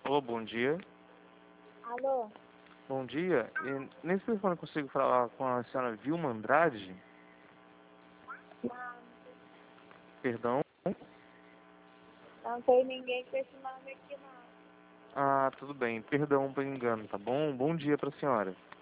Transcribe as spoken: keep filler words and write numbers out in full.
Alô, bom dia. Alô? Bom dia. E nesse telefone eu consigo falar com a senhora Vilma Andrade? Não, Perdão? não tem ninguém com esse nome aqui, não. Ah, tudo bem. Perdão pelo engano, tá bom? Bom dia pra senhora.